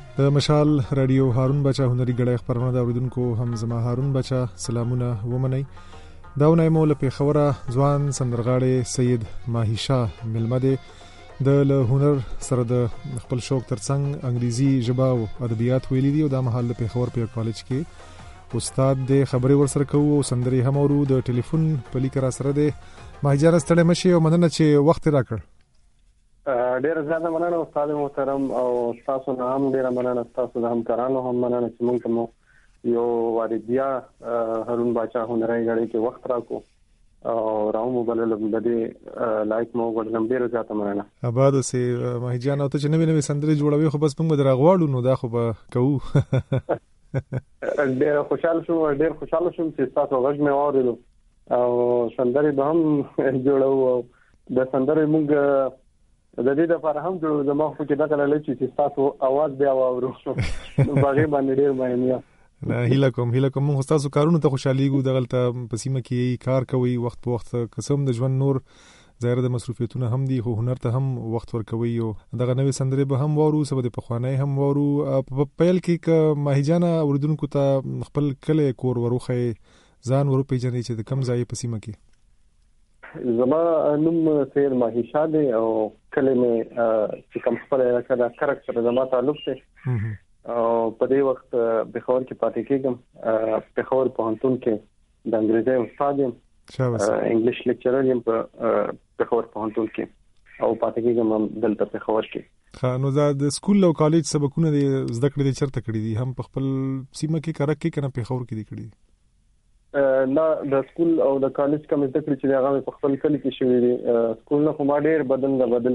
د مشال رادیو هارون بچا هنري غړې خبرونه د اوریدونکو هم زما هارون بچا سلامونه ومني. داونه مولا په خوره ځوان سندرغاړي سید ماهی شاه ملمده د هنر سره د خپل شوق ترڅنګ انګریزي ژبه او ادبیات ویلي دي او د محل په خور په کالج کې استاد د خبري ورسره کوو او سندري هم اورو. د ټلیفون په لیک را سره د ماهیجان ستړي مشي او مننه چې وخت راکړ. ډیر زیاته مننه استاد محترم او تاسو نه هم ډیر مننه تاسو د همکارانو هم مننه چې موږ ته یو واردیا هارون بچا هنري غړي کې وخت راکو او راو موبایل د دې لایک مو ګډم ډیر زیاته مننه. آباد سي ماهیجان او ته چې نوې سندري جوړوي خو بس موږ درغواړو نو دا خو به کوو. ډیر خوشاله شوم چې تاسو غږ مې واورېدو او سندري به هم جوړو او د سندري موږ د دې لپاره هم جوړو زما خو کې دا کله لچې چې تاسو आवाज بیا واورو نو باغې باندې ډیر مهمه. نه هیله کوم موږ تاسو کارونه ته خوشاليږو دغلته پسیمه کې کار کوي وخت په وخت قسم د ژوند نور ظاهر د مصروفیتونه هم دي خو هنر ته هم وخت ورکوي او دغه نوې سندري به هم وورو سبا د پخوانی هم وورو. په پیل کې ک ماهیجانا اوریدونکو ته خپل کله کور وروخه ځان ورو پیژنې چې د کم ځای پسیمه کې. زما نوم سید ماهی شاه دی او کلمه چې کوم خپل کړه کریکټر زما تعلق دی او په دې وخت بخور کې پاتې کېږم. بخور په هنتون کې د انګریزي استاد یم انګلیش لیکچرر یم په بخور په هنتون کې او پاتې کېږم دلته بخور کې. نو د سکول او کالج سبقونه د زده کړې د چرته کړې دي هم په خپل سیمه کې کارک کې کنه په خور کې دي کړې؟ نه د سکول او د کالج کوم زده کړې چې هغه په خپل کلی کې شوې دي. سکول نه خو ما ډېر بدل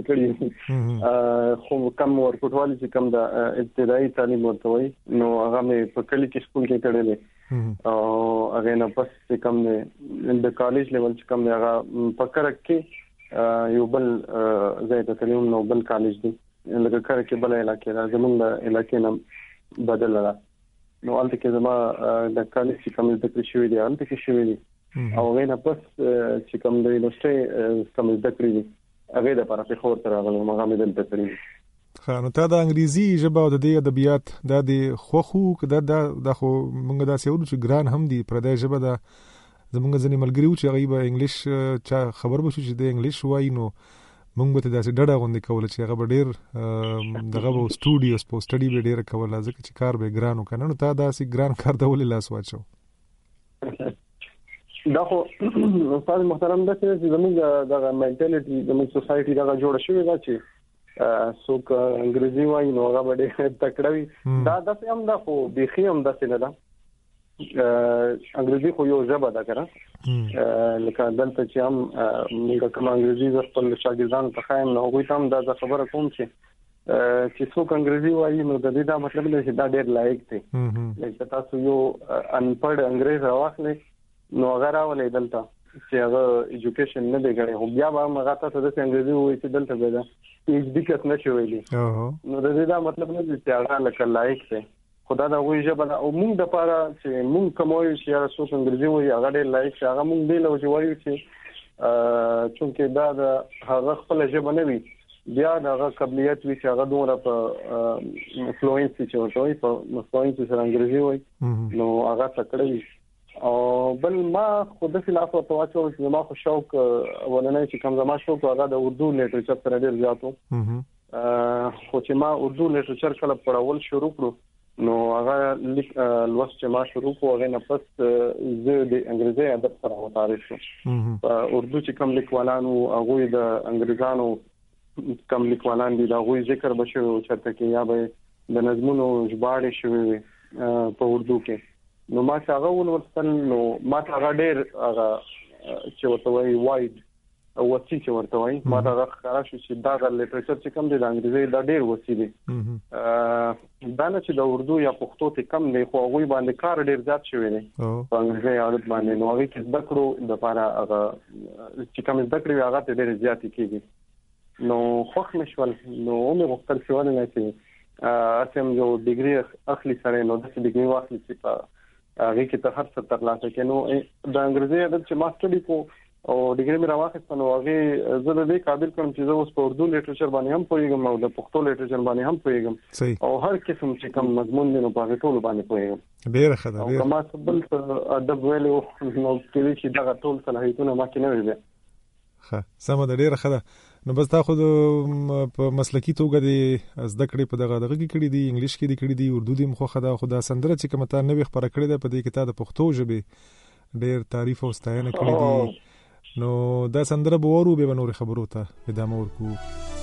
کړی خو کم ورکوټوالي چې کم د ابتدایي تعلیم ورته وي نو هغه مې په کلی کې سکول کې کړی او هغه نه پس چې کم د کالج لیول چې کم هغه په کرک کې یو بل ځای ته تلم نو بل کالج دی لکه کرک کې بل علاقې دا زمونږ علاقې نه بدل را نو الته کې زما د کالج چې کوم زده کړې شوې دي الته کې شوې دي او غوښنه پس چې کوم د یونیورسيټي کوم زده کړې دي هغه د لپاره په خور تر هغه مغه مې دلته کړې. نو ته د انګریزي ژبه او د ادبیات د خوخو د خو موږ دا سیورو چې ګران هم دي پر د ژبه د زمونږ ځنې ملګریو چې هغه به انګلیش چا خبر بشو چې د انګلیش وایي نو موږ به داسې ډډه غونډه کوله چې هغه به ډېر دغه به سټوډیوز په سټډي به ډېر کوله ځکه چې کار به ګران وکنه نو تا داسې ګران کار ته ولې لاس واچو؟ دا خو استاد محترم دا چې زموږ دغه منټالیټي زموږ سوسايټي دغه جوړ شوې ده چې څوک انګریزي وایي نو هغه به ډېر تکړه وي. دا داسې هم دا خو بيخي هم داسې نه ده. انګریزي خو یو ژبه ده کنه لکه دلته چې هم موږ کوم انګریزي خپل شاګردانو ته خایم نو هغوی ته هم دا خبره کوم چې څوک انګریزي وایي نو د دې دا مطلب دی چې دا ډېر لایق دی. لکه تاسو یو انپړ انګریز راوخلې نو هغه راولې دلته چې هغه ایجوکیشن نه دی غړي خو بیا به هغه تاسو د انګریزي وایي چې دلته به دا PhD کس نشي ویلي نو د دې دا مطلب نه دی چې هغه لکه لایق دی. خدا دا وایي ژبه او موږ د پاره چې موږ کوموي چې څوک انګریزي وایي هغه ډېر لایق شي هغه موږ دی له وایي چې چونکه دا د هغه خپل ژبه نه وي بیا دا قابلیت وي چې هغه دومره په فلوئنسي چې ورته په فلوئنسي سره انګریزي وایي نو هغه تکړه وي. او بل ما خود خلاف او تواچو چې ما خو شوق ولنه چې کوم زما شوق هغه د اردو لیټریچر سره ډېر زیاتو خو چې ما اردو لیټریچر کله پڑھول شروع کړو نو هغه لوست چې ما شروع کوو هغه نه پس زه د انګریزي ادب سره متعارف شوم. اردو چې کوم لیکوالانو هغه د انګریزانو کوم لیکوالان دي دا غوي ذکر بشو چرته کې یا به د نظمونو ژباړې شوی په اردو کې نو ما څنګه ولورستل نو ما هغه ډېر هغه چې ورته وایي وایډ او وسی چې ورته وایي ما دا ښکارا شو چې دا د لیټریچر چې کوم دی د انګریزي دا ډېر وسی دی. دا نه چې د اردو یا پښتو ته کم دی خو هغه باندې کار ډېر زیات شوی دی په انګریزي عادت باندې نو هغه کې د کړو د لپاره هغه چې کوم د کړو هغه ته ډېر زیات کیږي نو خوښ مشول نو موږ مختلف شوونه نه چې اسیم یو ډیګري اخلي سره نو د ډیګري واخلي چې هغه کې ته هر څه ترلاسه کینو د انګریزي عادت چې ماستري کو او ډیګري مې راوخیسته نو هغه زه د دې قابل کوم چې زه اوس په اردو لیټریچر باندې هم پوهیږم او د پښتو لیټریچر باندې هم پوهیږم او هر قسم چې کوم مضمون دی نو په ټول باندې پوهیږم. ډیر ښه ده. او ما خپل ادب ویلو نو کله چې دا ټول صلاحیتونه ما کې نه وي. ښه سم ده، ډیر ښه ده. نو بس تا خو په مسلکی توګه د زده کړې په دغه کې کړې دي، انګلیش کې دي کړې دي، اردو دي مخه ده. خو دا سندره چې کوم ته نوې خبره کړې ده په دې کې تا د پښتو ژبې ډیر تعریف او ستاینه کړې دي. نو دا سندره به ورو به نور خبرو ته ادامه ورکو.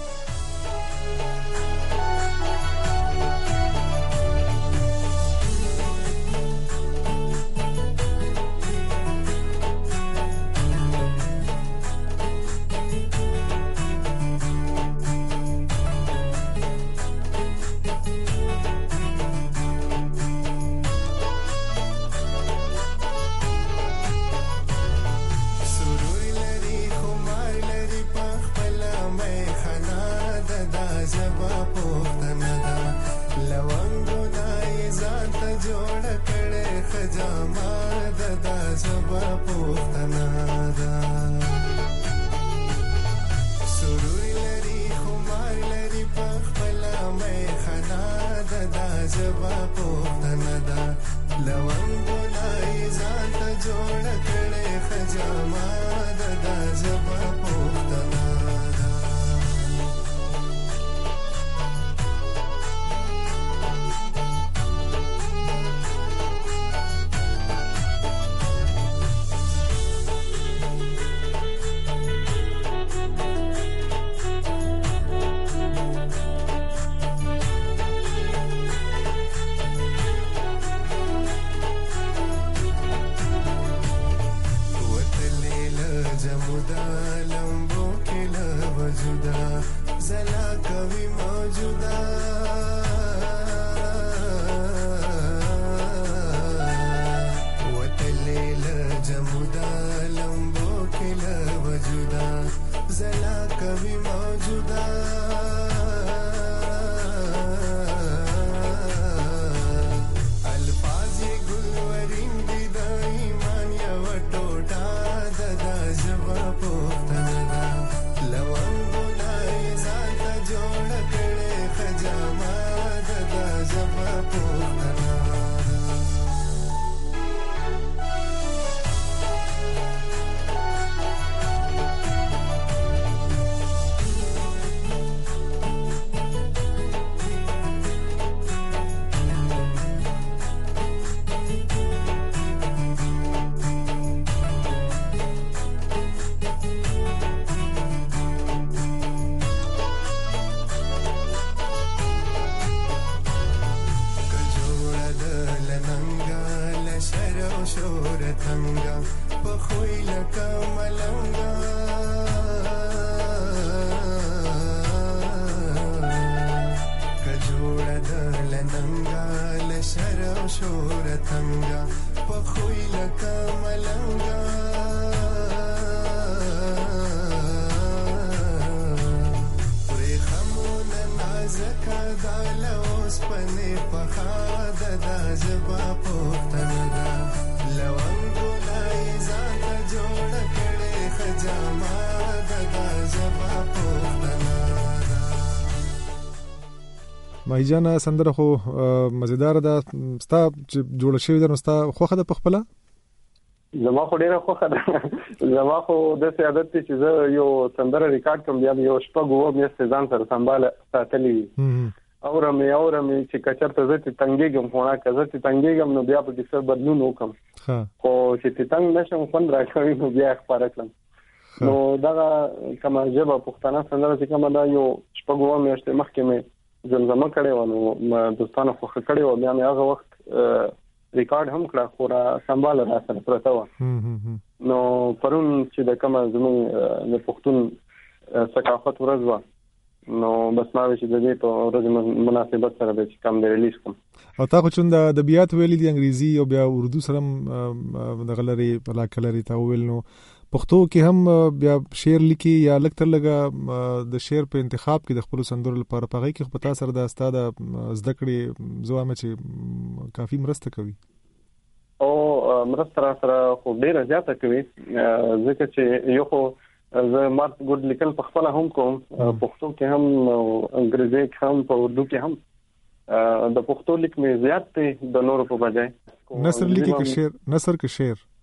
مای جان سندره خو مزیدار ده. ستا چې جوړ شوی ده نو ستا خوخه ده په خپل؟ زما خو ډیره خوخه ده. زما خو د سیادت چې زه یو سندره ریکارډ کوم بیا یو شپږ و مې ځان سره سنبال ساتلی اورم چې کچرته زه ته تنګېږم خو نه کزه ته تنګېږم نو بیا په دې څه بدلون وکم. خو چې ته تنګ نشم خوند راکوي نو بیا خبره کړم. نو دا کومه ژبه پښتانه سندره چې کومه دا یو شپږ و مې مخکې مې زمزمه کړې و نو دوستانو خو کړې و بیا مې هغه وخت ریکارډ هم کړ خو را سنبال را سره پرته و. نو پرون چې د کومه زموږ د پښتون ثقافت ورځ و نو بس ما چې د دې په ورځ مناسبت سره به کم د ریلیز کوم. او تا خو چون د ادبیات ویلي دي انګریزي او بیا اردو سره د غلري په لاکلري تا ویل نو پښتو کې هم بیا شعر لیکي یا لکتر لګه د شعر په انتخاب کې د خپل سندرو لپاره پغې کې پتا سره د استاد زده کړې زوامه چې کافي مرسته کوي. او مرسته سره خو ډیره زیاته کوي ځکه چې یو خو زه مارک ګډ لیکل په خپل هم کوم پښتو کې هم انګریزي کې هم په اردو کې هم د پښتو لیک مې زیات دی د نورو په بجای نثر لیکي که شعر نثر که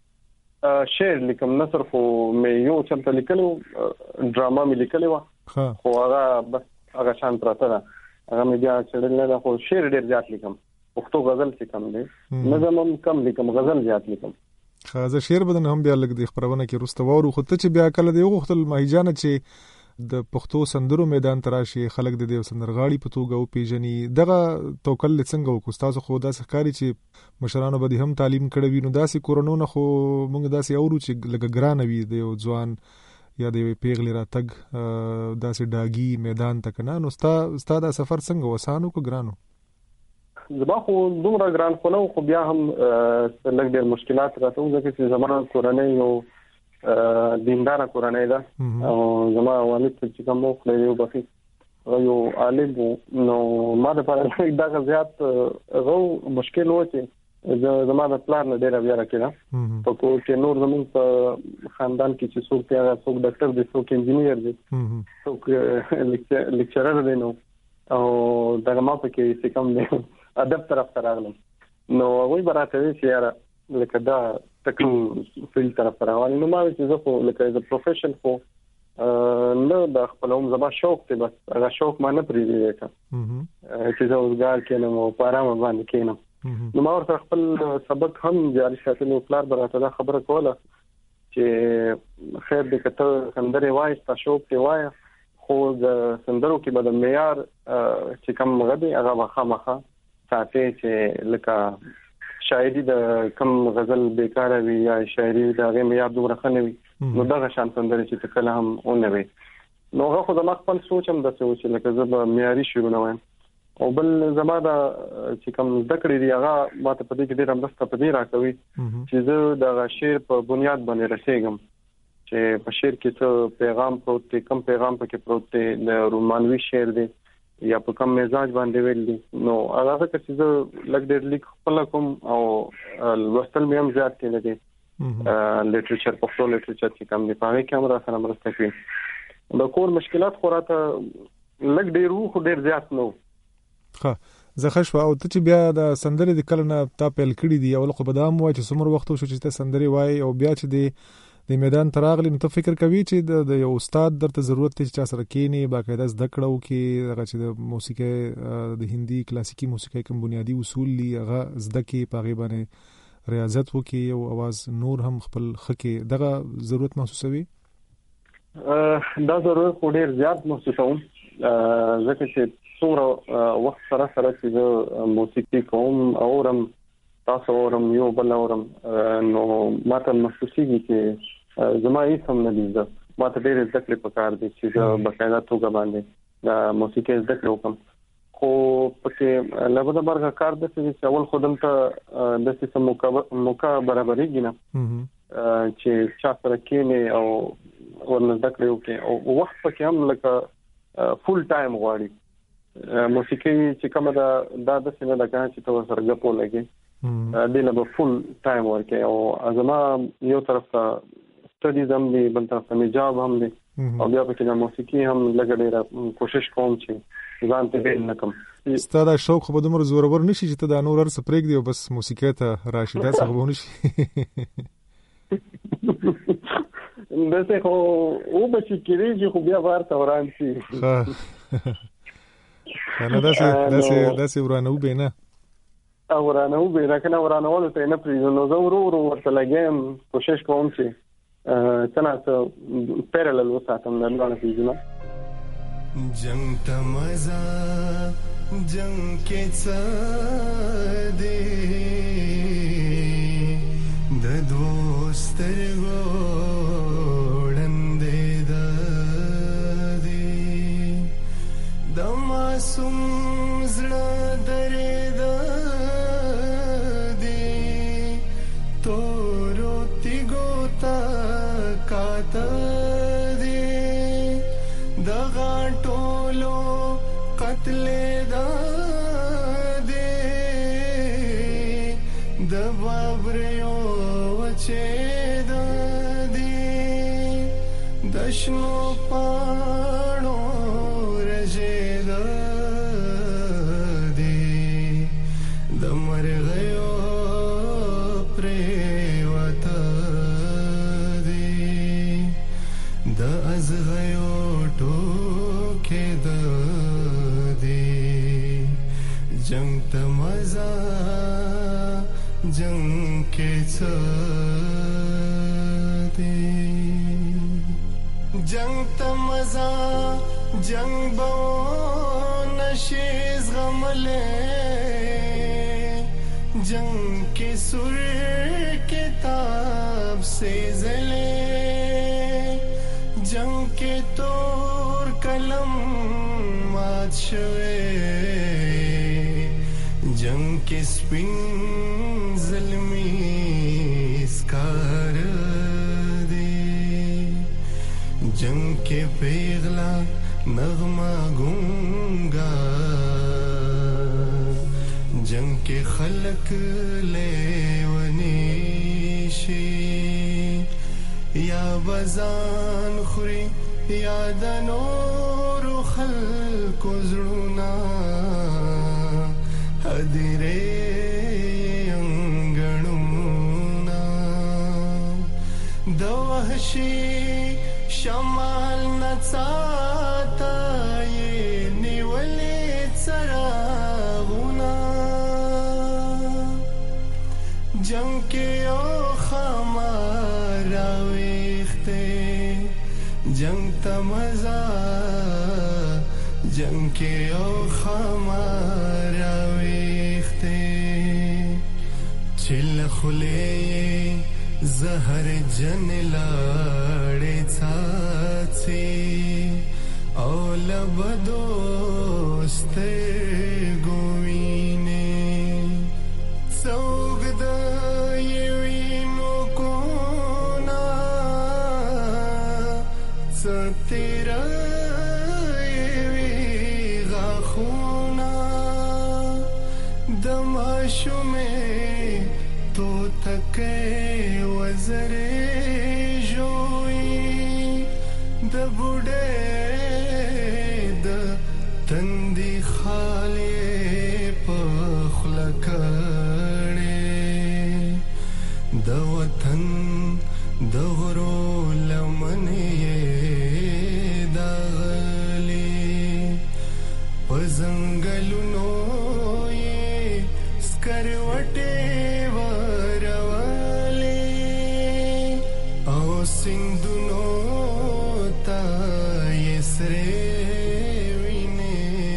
شعر لیکم نثر خو مې یو چمته لیکلو ډراما مې لیکلې و خو هغه شان پراته ده هغه مې بیا چړل نه خو شعر ډیر زیات لیکم پښتو غزل څه کم دی نظم هم کم لیکم غزل زیات لیکم خازه شعر بدن هم بیا لګ د خبرونه کې رستوارو خو ته چې بیا کله دی غوښتل ماهیجان چې د پښتو سندرو میدان تراشي خلک د دې سندرغاړي په توګه او پیژني دغه توکل څنګه وکړو تاسو خو داسې ښکاری چې مشرانو به هم تعلیم کړی وي نو داسې کورونو خو موږ داسې اورو چې لګ ګران وي د یو ځوان یا د پیغلی راتګ داسې ډاګي میدان تک نه نو ستا دا سفر څنګه وسانو کو ګرانو زما خو دومره ګران خو نه خو بیا هم لږ ډېر مشکلات راته ځکه چې زما کورنۍ یو دینداره کورنۍ ده او زما والد چې کوم وکړي یو بخي یو عالم نو ما د پاره دا زیات غو مشکل و چې زما د پلان نه ډېر بیا راکړه په کو چې نور زمون په خاندان کې چې څوک پیغه څوک ډاکټر دي څوک انجینیر دي څوک لیکچرر دي نو او دغه ما په کې څه کم دی ادب طرف ته راغلم نو وای براته چې یاره لکه دا تکو فیل طرف ته راغلی نو ما چې زه خو لکه از پروفیشن خو نه د خپلوم زما شوق ته بس هغه شوق ما نه پریږدي چې زه اوسګار کینم او په آرام باندې کینم نو ما ورته خپل سبق هم جاري ساتلو پلار براته دا خبره کوله چې خیر دې کته سندره وایي تاسو شوق ته وایي خو د سندرو کې به د معیار چې کوم غدي هغه خامخا ساتي چې لکه شاعري د کم غزل بیکاره وي یا شاعري د هغه معیار دومره خنه وي نو دغه شان سندره چې کله هم اونې وي نو هغه خو د ما خپل سوچ هم دسه و چې لکه زه به معیاري شروع نه وایم او بل زما دا چې کوم ذکر دی هغه ماته په دې کې ډېر مرسته پدې راکوي چې زه د شعر په بنیاد باندې رسېږم چې په شعر کې څه پیغام پروت دی کم پیغام پکې پروت دی د رومانوي شعر دی یا په کم مزاج باندې ویل دي نو هغه چې زه لګ ډېر لیک خپل کوم او لوستل مې هم زیات کې لګي لیټریچر پښتو لیټریچر چې کوم دی په هغه کې هم را سره مرسته کوي د کور مشکلات خو راته لګ ډېر وو خو ډېر زیات نو زه خښ او ته چې بیا د سندرې د کله نه تا پیل کړی دی او خو په دام وای چې څومره وخت شو چې ته سندرې وای او بیا چې د میدان تراغلی نو ته فکر کوي چې د یو استاد درته ضرورت دی چې چا سره کینی باقاعده زده کړو کې هغه چې د موسیقي د هندي کلاسیکی موسیقي کوم بنیادی اصول دي هغه زده کې په غیبه باندې ریاضت وکي او आवाज نور هم خپل خکې دغه ضرورت محسوسوي دا ضرورت ډیر زیات محسوسوم ځکه چې څومره وخت سره چې زه موسیقي کوم اورم تاسو اورم یو بل اورم نو ماته محسوسيږي چې زما هیڅ هم نه دي ما ته ډېر زده کړې پکار دي چې زه باقاعده توګه باندې د موسیقي زده کړې وکم خو پکې لږه برخه کار د چې اول خودم ته د څه موقع برابرېږي نه چې چا سره کېنه او ورنه زده کړې وکي او وخت پکې هم لکه فول ټایم غواړي موسیقي چې کومه دا د څه نه لګا چې تو سره غپو لګي دله به فول ټایم ورکه او ازما یو طرف ته سټډیز هم دي بل طرف ته جاب هم دي او بیا په کې د موسیقي هم لګړې کوشش کوم چې ځان ته بیل نکم ستاسو شوق خو به دومره زورور نشي چې ته د نور ارس پرېګ دی او بس موسیقي ته راشي دا څه به نشي دته خو او به چې کېږي خو بیا ورته وران شي نه داسې ورانه وبینه ورانه وبینه کنه ورانه ولته نه پریږدم نو زه ورو ورته لګم کوشش کوم چې څنګه پیرالل وساتم د نړۍ پیژنه جنگ تمزا جنگ کې څه دی د دوستر وړاندې دی د معصوم زړه درې دی تورو تیګو تا کاته دی د غاټولو قتل دی د بابریو شنو پاڼو رژېده دي د مرغیو پرېوته دي د ازغیو ټوکېده دي جنگ ته مزه جنگ کې څه جنگ ته مزه جنگ به نشي زغملې جنگ کې سور کتاب سے زلے جنگ کې تور قلم مات شوه جنگ کې سپین ظلمي سکار جنگ के पेगला नगमा गूंगा जंग के खलक लेवनीशी या बजान खुरी या दनोर खलक जुड़ना हदरे अंगणुना दवहशी شمال نڅاتا یې نیولې څراغونه جنگ کې او خمار راويخته جنگ ته مزه جنگ کې او خمار راويخته چل خله زهر جن لاړې څاڅي او لبدوسته ګوینه څوګ د یوینو کو نا ستیرا یوی غاخونا دماشومه تو تکه وزره جوئی د بوډه د تندې خاله په خلکړې د وطن د غرو لمنې دغلي په زنګلونو یې سکروټې सिंधुनो ता यसरे विने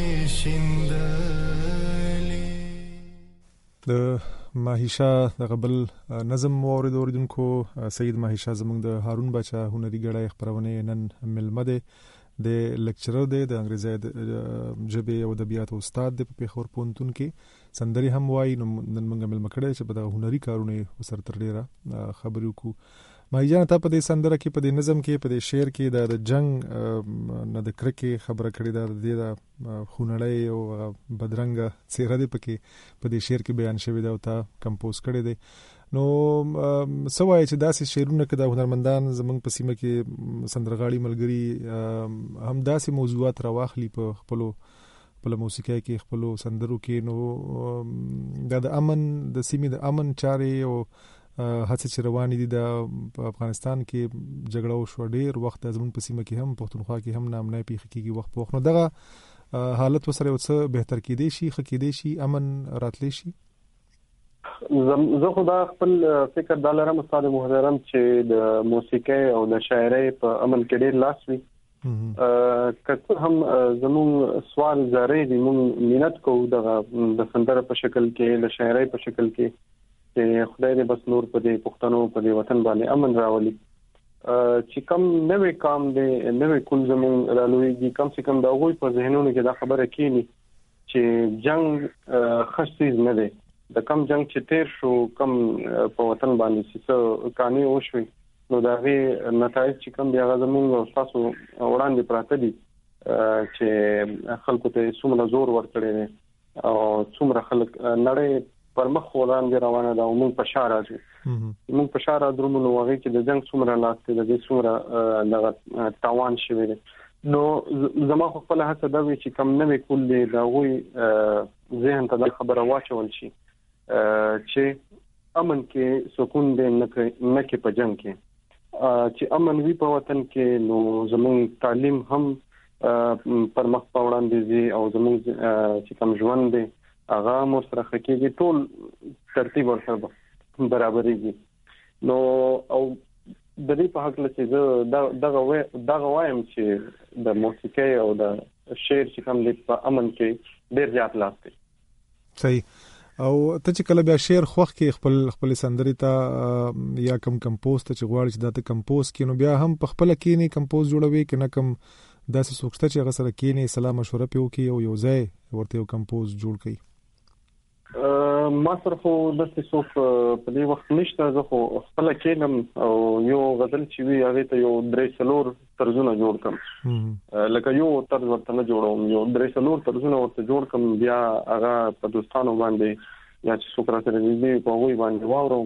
शिंदले د ماهیشا د قبل نظم اوریدونکو سید ماهیشا زموږ د هارون بچا هنري غړای خبرونه نن ملمده د لیکچرر دی د انګریزي ژبه او ادبیات استاد د پیښور پونتون کې سندري هم وای نن موږ ملمکړه چې په د هنري کارونه وسر تر ډیره خبرو کو ماهیجان ته په دې سندره کې په دې نظم کې په دې شعر کې د جنگ نه د کرکې خبره کړې ده د خونړۍ او بدرنګ څیره دی پکې په دې شعر کې بیان شوی دی او تا کمپوز کړی دی نو سوای چې داسې شعرونه کې د هنرمندان زمونږ په سیمه کې سندرغاړي ملګری هم داسې موضوعات راواخلي په خپلو موسیقۍ کې خپلو سندرو کې نو د امن د سیمې د امن چارې او هڅه چې روانې دي د افغانستان کې جګړه وشو ډېر وخت زمون په سیمه کې هم پښتونخوا کې هم نامنای پیښ کېږي وخت په وخت نو دغه حالت وسره څه بهتر کېدی شي خکېدی شي امن راتلی شي زه خدا خپل فکر د لرم استاد محترم چې د موسیقۍ او د شاعرۍ په امن کې ډېر لاس وي کله هم زمون سوال زری دي مون مینت کوو د سندره په شکل کې د شاعرۍ په شکل کې چې خدای دې بس نور په دې پښتنو په دې وطن باندې امن راولي چې کم نوې کام دې نوې کول زمون رالويږي کم سے کم دا غوي په ذهنونو کې دا خبره کینی چې جنگ خاصیز نه دی د کم جنگ چې تیر شو کم په وطن باندې چې کاني وشوي نو دا غي نتایج چې کم بیا زمون تاسو وړاندې پراته دي چې خلکو ته څومره زور ورکړي او څومره خلک نړۍ پر مخ وړاندې روانه ده او موږ په شاره راځو موږ په شاره درو نو هغه کې د جنگ څومره لاسته د دې څومره دغه تاوان شوی دی نو زما خپل هڅه دا وی چې کم نه کول دی دا وی ذهن ته د خبره واچول شي چې امن کې سکون دې نه کې په جنگ کې چې امن وی په وطن کې نو زموږ تعلیم هم پر مخ په وړاندې دي او زموږ چې کوم ژوند دی هغه مو سره خکېږي ټول ترتیب ورسره برابرېږي نو او د دې په حق لته دغه وایم چې د موسیقي او د شعر چې کوم دی په امن کې ډېر زیات لاس دی صحیح او ته چې کله بیا شعر خوښ کې خپل سندري ته یا کم کمپوز ته چې غواړي چې دا ته کمپوز کینو بیا هم په خپل کې نه کمپوز جوړوي کنه کم داسې سوچته چې هغه سره کینې سلام مشوره پیو کی او یو ځای ورته یو کمپوز جوړ کړي ما سره خو د څه په دې وخت نشته زه خو خپل کینم او یو غزل چې وی هغه ته یو درې څلور طرزونه جوړ کړم لکه یو طرز ورته نه جوړوم یو درې څلور طرزونه ورته جوړ کړم بیا هغه په دوستانو باندې یا چې څوک راته دې په وای باندې واورم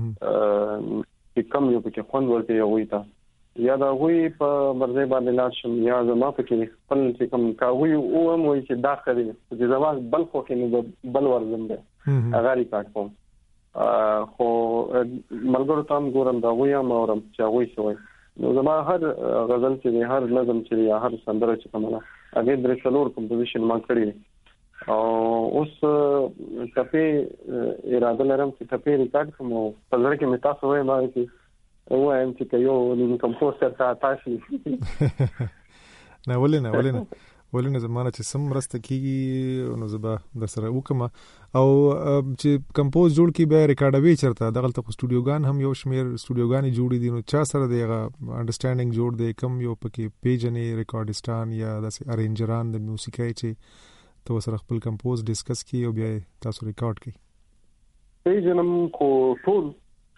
چې کم یو پکې خوند ورته وي تا یا دا وی په مرزه باندې لاشم یا زما پکې خپل چې کوم کاوي او مو چې داخلي چې زما بل خو کې بل ورزم ده هغه ریکارډ کوم خو ملګرو تام ګورم دا وی ما اورم چې وی شوی نو زما هر غزل چې هر نظم چې یا هر سندره چې کومه هغه درې څلور کمپوزیشن ما کړی او اوس ټپه اراده لرم چې ټپه ریکارډ کوم په ځکه کې متا سوې ما کې وایم چې یو نیم کمپوزر ته تاسو نه ولنه زمانه چې سم راسته کیږي نو زبا د سره وکم او چې کمپوز جوړ کی به ریکارډوي چرته دغلت خو سټوډیوګان هم یو شمیر سټوډیوګانی جوړې دي نو چا سره دیغه انډرستانډینګ جوړ دی کم یو پکې پیجنې ریکارډستان یا د ارینجران د موسیقي چې تو سره خپل کمپوز ډیسکس کی او بیا تاسو ریکارډ کی پیجنم کو ټول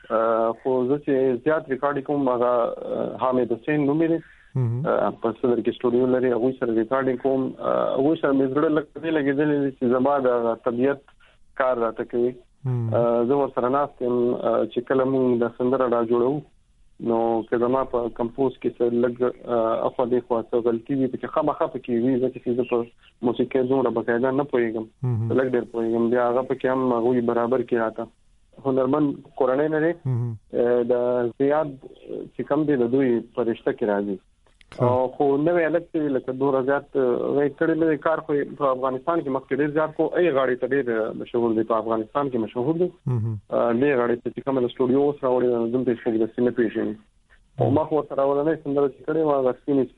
خو زه چې زیات ریکارډ کوم هغه حامد حسین نوم یې په صدر کې سټوډیو لري هغه سره ریکارډ کوم هغه سره مې زړه لګیدل چې زما د طبيعت کار راته کوي زه ورسره ناستم چې کله موږ د سندره را جوړو نو که زما په کمپوز کې څه لګ افوا دې خو څه غلطي وي چې خامخا پکې وي چې زه په موسیقي زوړه بقاعده نه پوهیږم لګ ډېر پوهیږم بیا هغه پکې هم هغه برابر کې راته هنرمند کورنۍ نه لري د زیاد چې کم دي د دوی پرشته کې راځي او خو نو الکت لکه 2000 وای کړي له کار خو په افغانستان کې مخکې ډیر ځات کو ای غاړي ته ډیر مشهور دي په افغانستان کې مشهور دي له غاړي چې کوم له سټوډیو سره وړي دلته څوک د سینې پیژني او ما خو سره ولنه سندره چې کړي ما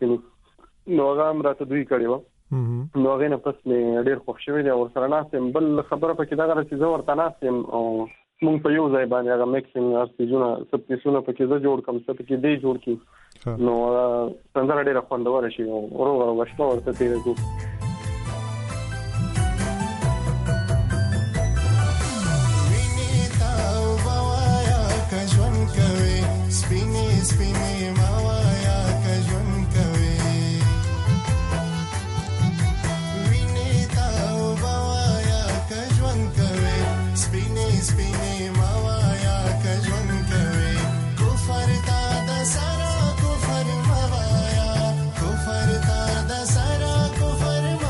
غسینې نو هغه راته دوی کړي و نو هغه نه پس مې ډیر خوښ شوی دی او سره ناسم بل خبره پکې دا غره چې زه ورته ناسم او مونږ په یو ځای باندې هغه میکسینګ ارتیزونه سبتیسونه پکې زه جوړ کوم څه پکې دی جوړ کی نو څنګه ډېر خوندور شي او ورو غشته ورته تیرېږو کفر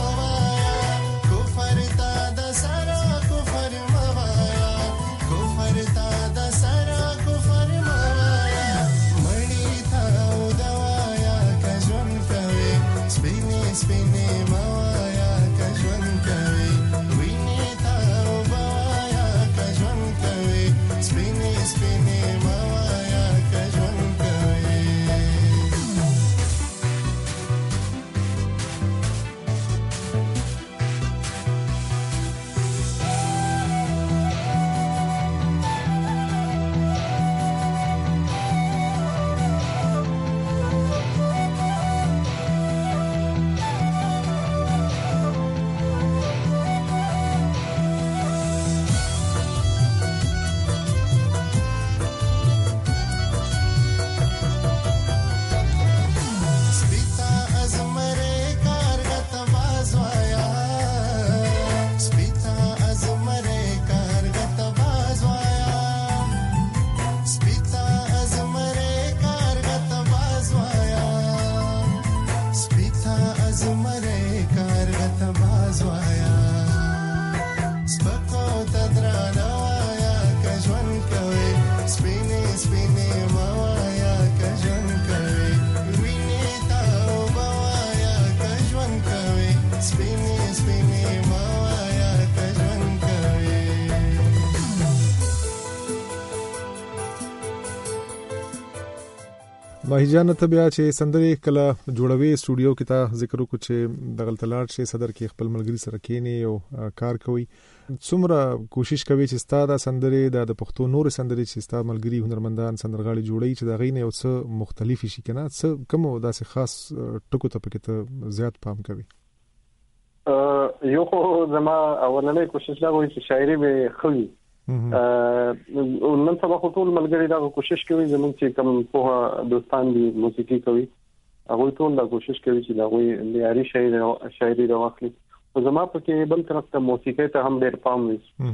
ماهیجان ته بیا چې سندرې کله جوړوي سټوډیو کې تا ذکر وکړو چې د غلطلاړ شي صدر کې خپل ملګری سره کېنی او کار کوي څومره کوشش کوي چې ستاسو سندرې د پښتو نور سندرې چې ستاسو ملګری هنرمندان سندرغاړي جوړي چې دا غي نه یو څه مختلف شي کنه څه کوم داسې خاص ټکو ته پکې ته زیات پام کوي یو خو زما اولنې کوشش دا وایي چې شاعري به خوي نن سبا ټول ملګری دا کوشش کوي زموږ چې کوم په دوستان دي موسیقي کوي هغه ټول دا کوشش کوي چې دا وایي لري شاعري دا واخلي او زما په کې بل طرف ته موسیقي ته هم ډېر پام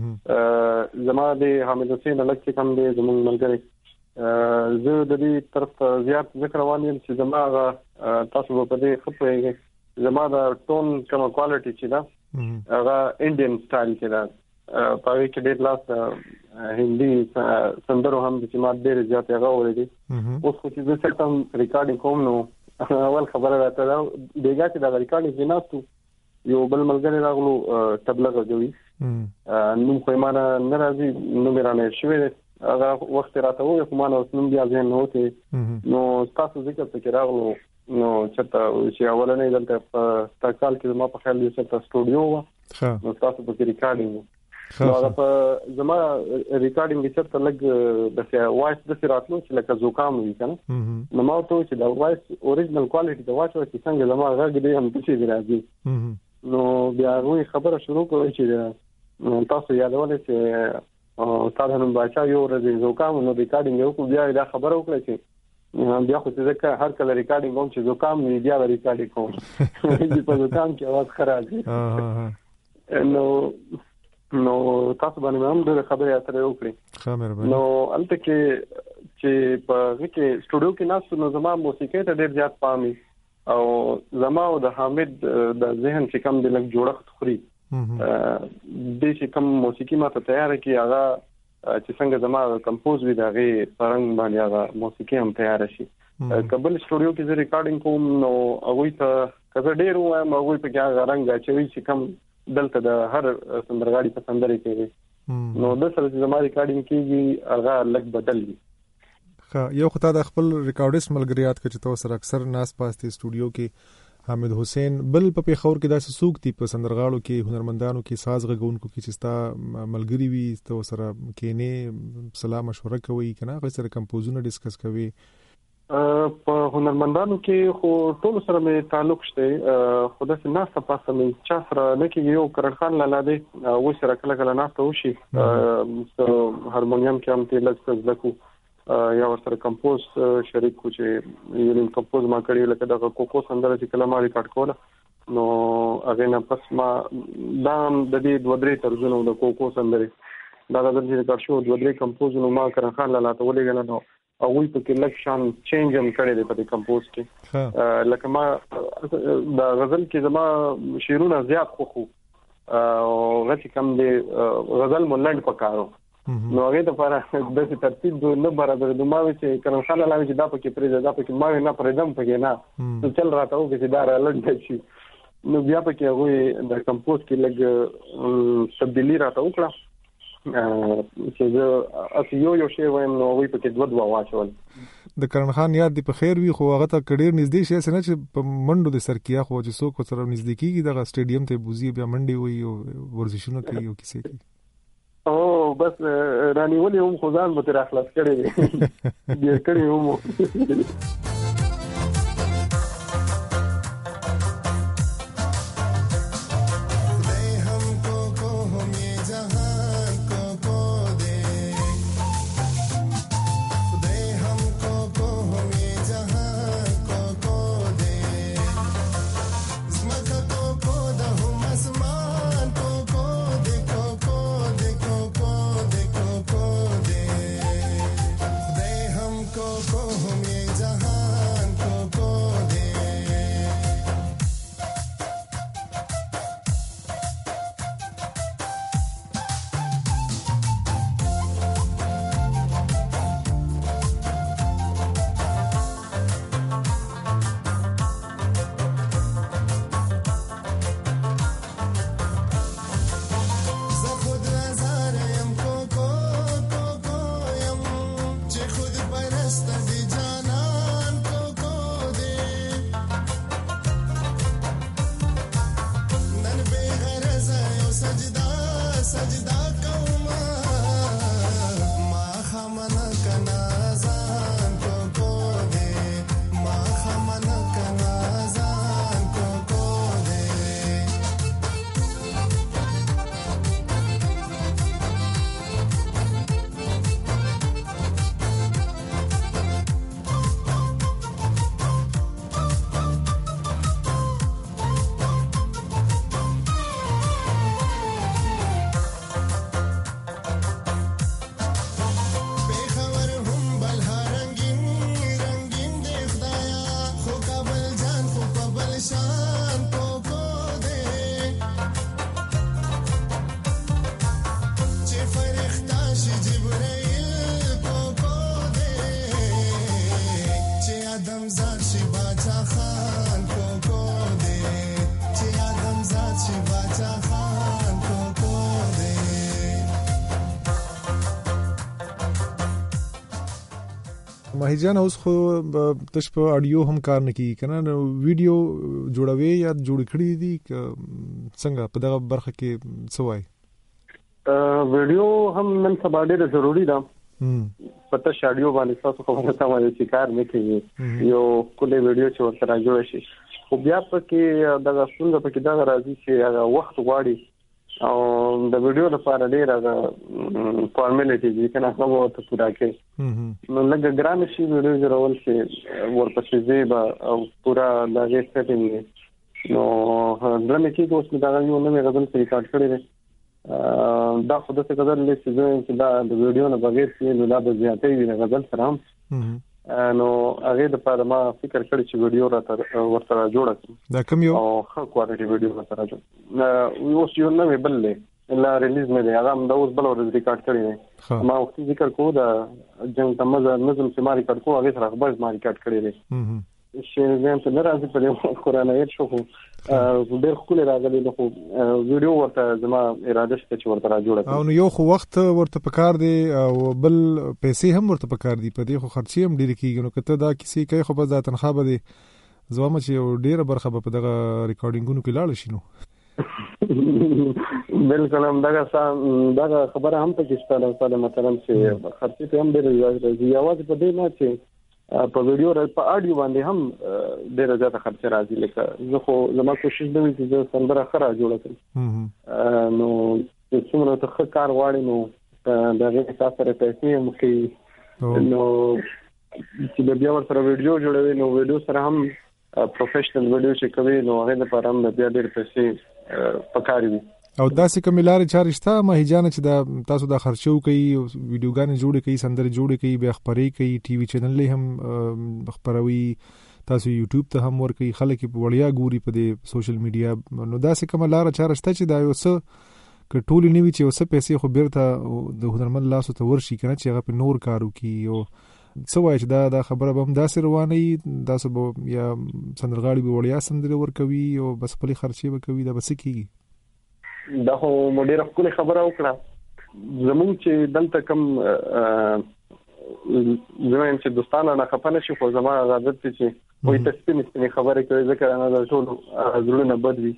وي زما د حامد حسین الګ چې کوم دی زموږ ملګری زه د دې طرف زیات ذکر وانیم چې زما تاسو په دې خپل زما د ټون کوم کوالټي چې دا هغه انډین سټایل کې دا پاره کې ډېر لاس هندي سندرو هم چې ما ډېر زیات هغه ورېدي اوس خو چې زه سم ریکارډینګ کوم نو اول خبره راته دا دیګه چې دا ریکارډینګ کې ناستو یو بل ملګری راغلو تبلیغ کوي نو خو ما نه راځي نو میرانه شوی هغه وخت راته وې خو ما نو نوم بیا ځین نه وته نو تاسو ذکر ته راغلو نو چته چې اولنې دلته په تاکال کې ما په خیال دې چې سټوډیو و نو تاسو په ریکارډینګ نو هغه په زما ریکارډینګ کې چرته لګ د وایس د سراتلو چې لکه زوکام وي کنه نو ما ته چې د وایس اوریجنل کوالټي د واچو چې څنګه زما غږ دې هم څه راځي نو بیا غوي خبره شروع کوي چې تاسو یادولې چې تاسو نن باچا یو ورځ زوکام نو ریکارډینګ یو کو بیا دا خبره وکړه چې بیا خو ځکه هر کله ریکارډینګ کوم چې زوکام نه بیا ریکارډینګ کوم چې په زوکام کې आवाज خراب دي نو تاسو باندې هم د خبرې اترې وکړي نو البته چې په کې سټوډیو کې ناس نو زما موسیقي ته ډېر زیات پامي او زما او د حامد د ذهن چې کم د لګ جوړښت خوري د چې کم موسیقي ما ته تیار کی هغه چې څنګه زما کمپوز وی دغه پرنګ باندې هغه موسیقي هم تیار شي کابل سټوډیو کې زه ریکارډینګ کوم نو هغه ته کزه ډېر وایم هغه په هغه رنګ اچوي چې کم دلته د هر سندرغاړي په سندري کې نو د سره زما ریکارډینګ کېږي هغه لګ بدل دي یو خدای د خپل ریکارډیست ملګریات کې چې تاسو سره اکثر ناس پاسته سټوډیو کې حامد حسین بل په پیښور کې داسې سوق دي په سندرغاړو کې هنرمندانو کې ساز غږونکو کې چې ستا ملګری وي تاسو سره کېنه سلام مشوره کوي کنه غوښتل سره کمپوزونه ډیسکس کوي په هنرمندانو کې خو ټول سره مې تعلق شته خو د ناس په پاسه مې چا سره نه کې یو کرن خان لاله و سره کله کله ناس ته وشي هارمونیم کې هم ته لکه یا ورسره کمپوز شریک کو چې یو کمپوز ما کړی لکه د کوکو سندره چې کله ما ریکارډ کوله نو هغه نه پس ما دا د دې دوه درې ترجمه د کوکو سندره دا غزل چې ریکارډ شو دوه درې کمپوز نو ما کرن خان لاله ته ولېګل نو او وی په کې لک شان چینج هم کړی دی په کمپوز کې لکه ما د غزل کې زما شعرونه زیات خو او غږی کم دی غزل مولند پکارو نو هغه ته لپاره د ترتیب نه برابر د ما چې کرن خان لاله چې دا پکې پرې دا پکې ما نه پرېدم پکې نه نو چل راته او چې دا لړل شي نو بیا پکې هغه د کمپوز کې لګ تبدیلی راته وکړه چې زه یو شی وایم نو وی پکې دوه واچول د کرن خان یاد دی په خیر وی خو هغه ته کډیر نږدې شي نه چې په منډو د سرکیا خو چې څوک سره نږدې کیږي د سټیډیم ته بوزي بیا منډي وي او ورزشونه کوي او کیسه کوي او بس رانی ولې هم خدان به تر اخلاص کړي دي کړي هم को हम ये जहां سجدا کوما ما خمن کنا ځان کو دے ما خمن کنا ځان کو دے ماهی جان اوس خو تاسو په اډیو هم کار نه کوي کنه نو ویډیو جوړوي یا جوړ کړی دي څنګه په دغه برخه کې څه وای ویډیو هم نن سبا ډېر ضروری ده پته شاډیو باندې تاسو خبره تا باندې چې کار نه کوي یو کله ویډیو چې ورته راجوړ شي خو بیا پکې دغه څنګه پکې دا راځي چې هغه وخت غواړي او د ویډیو لپاره ډېر فارمالیټي دي کنه هغه ته پورا کوي نو لږه ګران شي ویډیو جوړول چې ورپسې زیبا او پورا دغه سیټینګ نو درنه کې اوس دا یو نوې غزل ریکارډ کړی دی دا خو د څه قدر لسی چې دا د ویډیو نه بغیر چې نو دا د زیاتې وی غزل سره هم نو هغه د پاره ما فکر کړی چې ویډیو ورته جوړ کړم دا کوم یو او ښه کوالټي ویډیو ورته جوړ اوس یو نوې بل له لا ریلیز نه دی هغه د اوس بل ور ریکارډ کړی دی ما وخت ذکر کو دا جنگ تمز نظم چې ما ریکارډ کو هغه سره خبر ما ریکارډ کړی دی چې زم ته راځي په قرآن یې شو ډېر خپل راغلی نو ویډیو ورته زما اراده شته چې ورته را جوړ کړم او نو یو خو وخت ورته پکار دی او بل پیسې هم ورته پکار دي په دې خو خرچي هم ډېر کیږي نو کته دا کسی کوي خو بس دا تنخواه به دي زما چې ډېر برخه په دغه ریکارډینګونو کې لاړ شي نو بالکل هم دا خبره هم پکې ستاره مثلا چې خرچي ته هم ډېر راځي اواز په دې نه چې په ویډیو په اډیو باندې هم ډېر زیاته خرچ راځي لکه زه خو زما کوشش دی چې زه سندره خره جوړ کړم نو څومره ته ښه کار غواړي نو دغه اساس سره پیسې هم کوي نو چې بیا ورسره ویډیو جوړوي نو ویډیو سره هم پروفیشنل ویډیو چې کوي نو هغه لپاره هم بیا ډېر پیسې پکاري وي او داسې کومې لارې چارې شته ماهی جان چې دا تاسو د خرچو کوي ویډیوګانې جوړې کوي سندرې جوړې کوي بیا خبرې کوي ټي وي چینل هم خبروي تاسو یوټیوب ته هم ورکوي خلک په وړیا ګوري په دې سوشل میډیا نو داسې کومه لارې چارې شته چې دا یو څه ک ټول نیوي چې اوسه پیسې خو بیرته د هنرمند لاسو ته ورشي کنه چې هغه په نور کارو کوي او څه وایي چې دا خبره به هم داسې روانه وي داسې به یا سندرغاړي به وړیا سندرې ورکوي او بس خپلې خرچې به کوي دا به څه کېږي دا خو ډېره ښکلې خبره وکړه زمونږ چې دلته کوم زموږ چې دوستانه نه خپه نشي خو زما عادت دی چې وایي تاسو سپینې خبرې کوي ځکه نه د ټول زړونه بد وي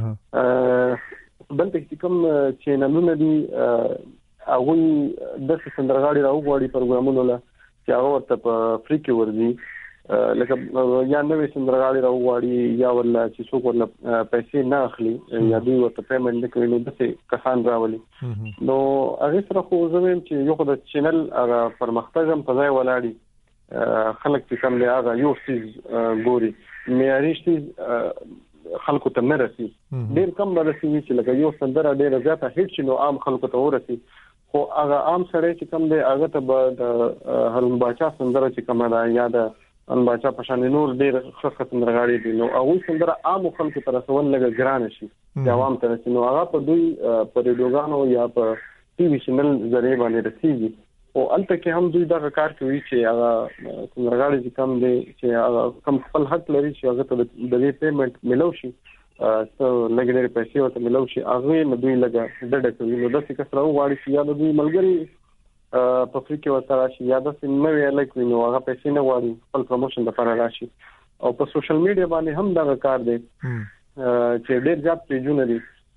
دلته چې کوم چینلونه دي هغه د سندرغاړي راوغواړي پروګرامونو له چې هغه ورته په فری کې ورځي لکه یا نوې سندرغاړي راوغواړي یا ولا چې څوک ورله پیسې نه اخلي یا دوی ورته پیمنټ نه کوي نو داسې کسان راولي نو هغه سره خو زه وایم چې یو خو د چینل هغه پرمختګ هم په ځای ولاړي خلک چې کوم دی هغه یو څیز ګوري معیاري څیز خلکو ته نه رسي ډېر کم به رسي چې لکه یو سندره ډېره زیاته هیټ شي نو عام خلکو ته ورسي خو هغه عام سړی چې کوم دی هغه ته به د هارون باچا سندره چې کومه ده یا د ان باچا پشان نور ډېر ښه سندرغاړي دي نو هغه سندره عام خلکو ته رسول لګ ګران شي عوام ته رسي نو هغه په دوی په ریډیوګانو یا په ټي وي چینل ذریعہ باندې رسیږي او البته کې هم دوی دا کار کوي چې هغه سندرغاړي چې کوم دي چې هغه کم خپل حق لري چې هغه ته د دې پیمنټ ملو شي څو لګیدل پیسې ورته ملو شي هغه نو دوی لګا ډډه کوي نو د څه کسره وغواړي چې یا دوی ملګری په فری کې ورته راشي یا د نوې الک نو هغه پیسې نه غواړي خپل پروموشن لپاره راشي او په سوشل میډیا باندې هم دا کار دی چې ډېر زیات پیجونه دي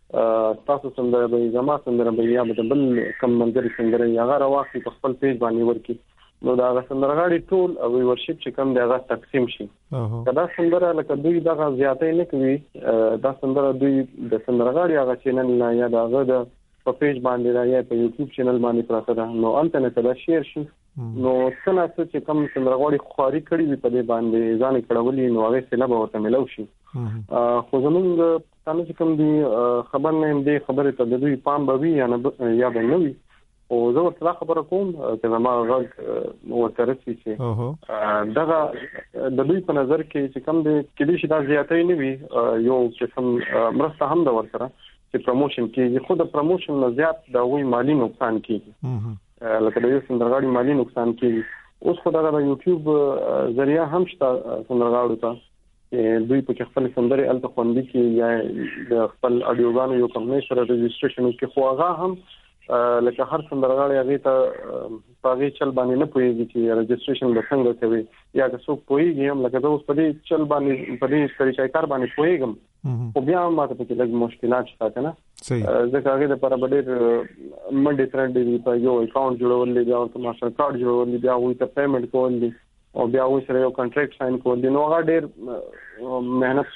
تاسو سندره به زما سندره به یا به بل کم منځري سندره یا غره واخلي په خپل پیج باندې ورکی نو دا سندرغاړي ټول او ورشپ چې کم دی هغه تقسیم شي دا سندره لکه دوی دغه زیاتې نه کوي دا سندره دوی د سندرغاړي هغه چینل نه یا دغه د په پیج باندې یا په یوټیوب چینل باندې پراته ده نو انټرنیټ ته شیر شي نو څنګه چې کم سندرغاړي خواري کړی وي په دې باندې ځان کړولې نو هغه سره به ورته ملو شي خو زمونږ تاسو چې کوم دی خبر نه دې خبره ته د دوی پام به وي یا به نه وي او زه ورته خبره کوم چې زما غږ ورته رسي چې دغه د دوی په نظر کې چې کوم دی کله چې دا زیاتې نه وي یو قسم مرسته هم د ورسره چې پروموشن کې خو د پروموشن نه زیات د وی مالی نقصان کیږي لکه د یو سندرغاړي مالی نقصان کیږي اوس خو دا د یوټیوب ذریعہ هم شته سندرغاړو ته دوی په خپل سندري الته خوندي کې یا د خپل اډیوګانو یو کمپنی سره رجسټریشن کې خو هغه هم لکه هر سندرغاړي هغه ته پاغي چل باندې نه پويږي چې رجسټریشن به څنګه کوي یا که څوک پويږي هم لکه اوس په دې چل باندې په دې طریقې کار باندې پويږم خو بیا ماته په کې لږ مشکلات شته کنه ځکه هغه د پر بډې منډي ترډي په یو اکاونټ جوړول دي او ماستر کارت جوړول دي بیا وې ته پیمنٹ کول دي او بیا وې سره یو کنټریکټ ساين کول دي نو هغه ډېر مهنت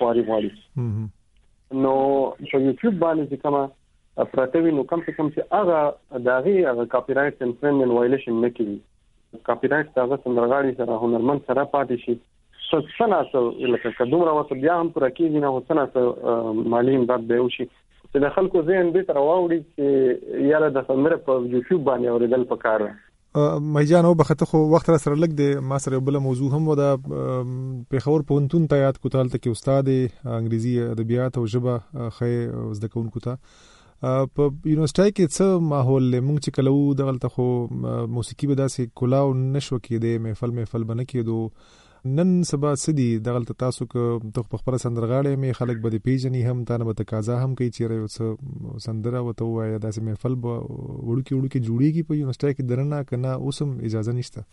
غواړي نو په یوټیوب باندې کومه پراتوی نو کم څه کم چې هغه دغه کاپی رائټ انفرینجمنت وایلیشن نه کوي کاپی رائټ هغه سندرغاړي سره هنرمند سره پاتې شي څه لکه کډومره وته بیا هم پر کېږي نه څه مالی امداد به وشي چې د خلکو ذهن دې تر واوړي چې یاره د سندره په یوټیوب باندې اوریدل پکاره مېجان او بخته خو وخت را سره لګ د ما سره بل موضوع هم و د پیښور پونتون ته یاد کوتل ته کې استاد انګریزي ادبیات او ژبه خې زده کوونکو ته په یونیورسيټي کې څه ماحول لمونږ چې کلو دغلته خو موسیقي به داسې کولاو نشو کېده محفل بنه کېدو نن سبا سدي دغلته تاسو که ته په خبره سندرغاړي می خلک به پیژني هم تانه به تقاضا هم کوي چې یو څه سندره وته وای داسې محفل به وړو کې جوړیږي په یونیورسيټي کې درنه کنه اوسم اجازه نشته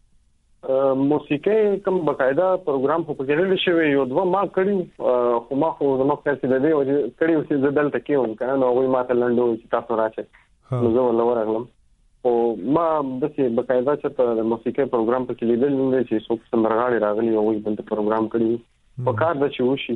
موسیقي کوم بقاعده پروګرام په پکې شوی یو دوه ما کړیو خو ما خو زما خاصه د دې کړیو چې زدل تکيوم کنه نو وای ما ته لندو چې تاسو راشه نو زه ولا ورغلم او ما د څه بقاعده چې د موسیقي پروګرام په کې لیدل نه چې څوک سندرغاړي راغلي او وای بل پروګرام کړی په کار د شوشي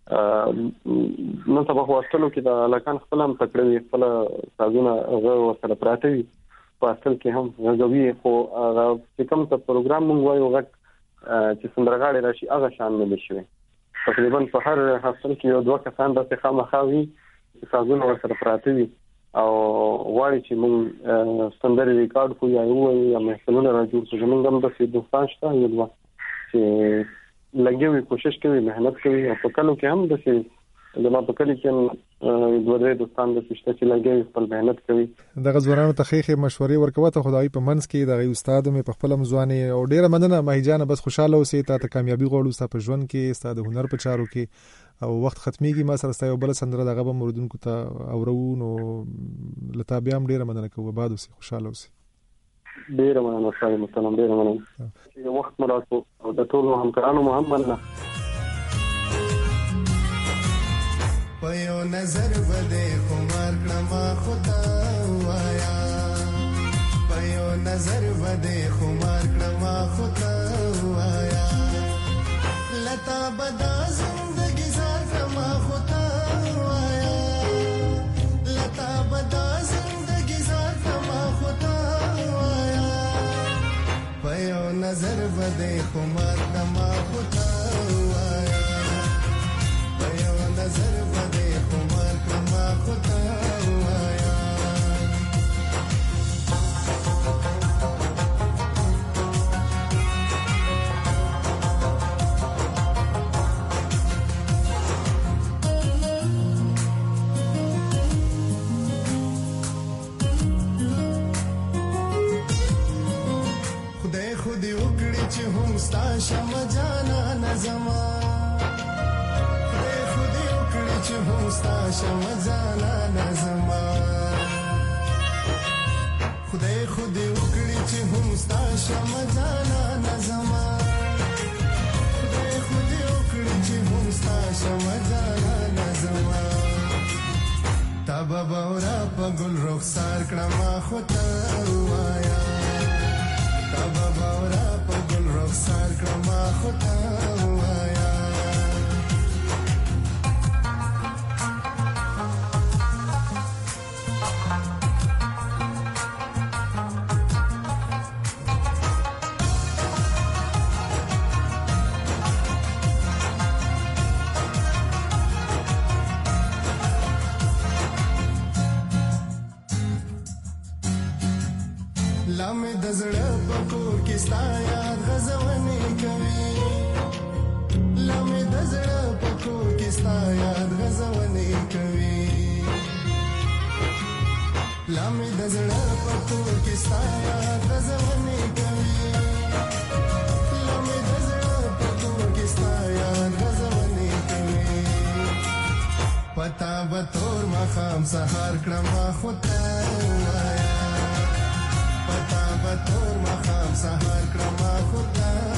نن سبا خو اصلو کې د لکان خپل هم تکړه خپل سازونه هغه ورسره پراته وي په اصل کې هم غوي خو هغه چې کوم څه پروګرام مونږ وایو هغه چې سندرغاړي راشي هغه شان نه شي تقریبا په هر حاصل کې یو دوه کسان د خامخاوي سازونه ورسره پراته وي او غواړي چې مونږ سندري ریکارډ کوو یا محفلونه راجوړ کړو زمونږ هم د دوستان شته یو دوه چې لګوي کوشش کوي مهنت کوي او په کلو کې هم د زما په کلی کې دوه درې دوستان د شته چې لګي خپل مهنت کوي دغه ځوانانو ته خېخه مشورې ورکوي ته خدای په منځ کې دغه استاد مې په خپل مزوانه او ډیره مننه مهیجان بس خوشاله اوسې ته کامیابی غواړو ست په ژوند کې استاد هنر په چارو کې او وخت ختميږي ما سره ستایو بل سندره دغه به موردونکو ته اورو نو لته بیا هم ډیره مننه کوم بعد اوسې خوشاله اوسې ډیره مننه شای محترم ډیره مننه چې وخت مراتو او د ټولو همکارانو محمد پيو نظر بده خمار کړما خدا وایا پيو نظر بده خمار کړما خدا وایا لتا بدا زندگی زار کړما خدا وایا لتا بدا زندگی زار کړما خدا وایا پيو نظر بده خمار کړما خدا وایا پيو نظر بده خمار کړما خدا وایا خدای خودي وکړي چې هم ستا شم جانا نظم چې هوستا شم ځانا نظم خدای خودي وکړي چې هوستا شم ځانا نظم خدای خودي وکړي چې هوستا شم ځانا نظم تبا باورا په ګل رخسار کړم خطا وایا تبا باورا په ګل رخسار کړم خطا وایا لامې د زړه په کور کې ستا یاد غزونې کوي لامې د زړه په کور کې ستا یاد غزونې کوي لامې د زړه په کور کې ستا یاد غزونې کوي لامې د زړه په کور کې ستا یاد غزونې کوي پتا به تور ماښام سهار کړم خو ته وایا پتا به تور ماښام سهار کړم خو ته